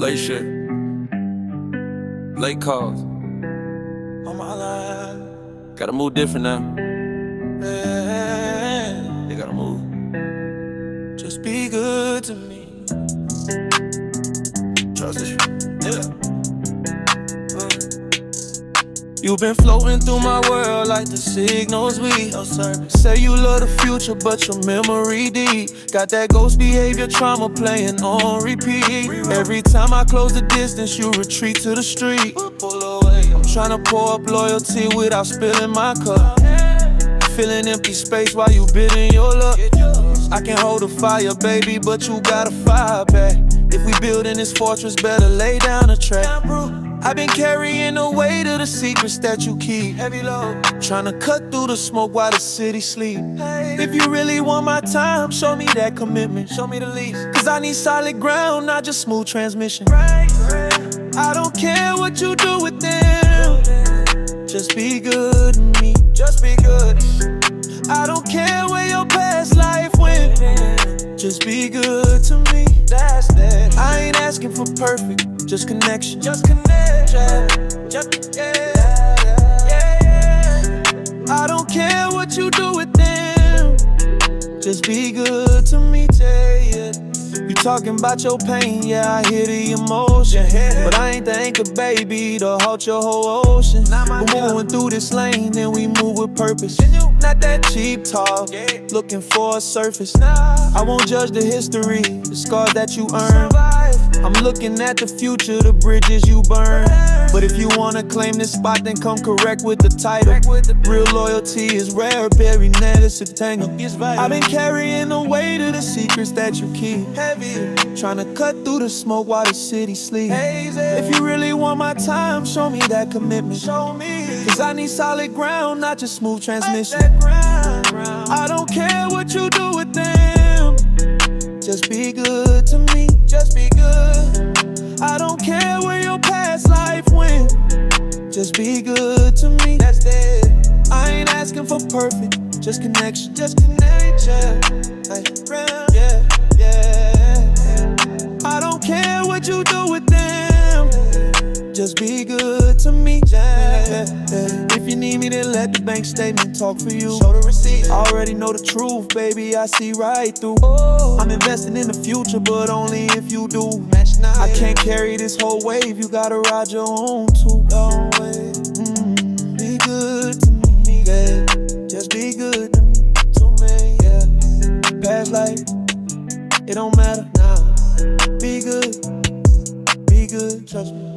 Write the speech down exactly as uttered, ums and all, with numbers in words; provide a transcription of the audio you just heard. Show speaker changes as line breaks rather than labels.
Late shit. Late calls.
On my line.
Gotta move different now.
Yeah.
They gotta move.
Just be good to me.
Trust this.
Yeah. You've been floating through my world like the signals we no service. Say you love the future, but your memory deep. Got that ghost behavior trauma playing on repeat. Every time I close the distance, you retreat to the street. Pull away. I'm trying to pour up loyalty without spilling my cup. Feeling empty space while you bidding your luck. I can hold a fire, baby, but you gotta fire back. If we building this fortress, better lay down a track. I've been carrying the weight of the secrets that you keep. Heavy load. Tryna cut through the smoke while the city sleep. If you really want my time, show me that commitment. Show me the least. Cause I need solid ground, not just smooth transmission. I don't care what you do with them. Just be good to me. Just be good. I don't care where your past life went. Just be good to me. That's that. I ain't asking for perfect, just connection. Just connection. Just, yeah, yeah, yeah. I don't care what you do with them. Just be good to me, yeah. You talking about your pain, yeah, I hear the emotion. But I ain't the anchor, baby, to halt your whole ocean. We're moving through this lane, then we move with purpose. Not that cheap talk, looking for a surface. I won't judge the history, the scars that you earned. I'm looking at the future, the bridges you burn. But if you wanna claim this spot, then come correct with the title. Real loyalty is rare, buried net is a tangle. I've been carrying the weight of the secrets that you keep. Heavy, tryna cut through the smoke while the city sleeps. If you really want my time, show me that commitment. Show me. Cause I need solid ground, not just smooth transmission. I don't care what you do with them. Just be good to me. Just be good. I don't care where your past life went. Just be good to me. That's it. I ain't asking for perfect, just connection. Just connection. Yeah, yeah, yeah. I don't care what you do with them. Just be good to me, yeah, yeah. If you need me, then let the bank statement talk for you. Show the receipt. I already know the truth, baby, I see right through. Oh. I'm investing in the future, but only if you do. Match now. I can't carry this whole wave, you gotta ride your own too. Mm-hmm. Be good to me, yeah. Just be good to me, to me, yeah. Past life, it don't matter, nah. Be good, be good, trust me.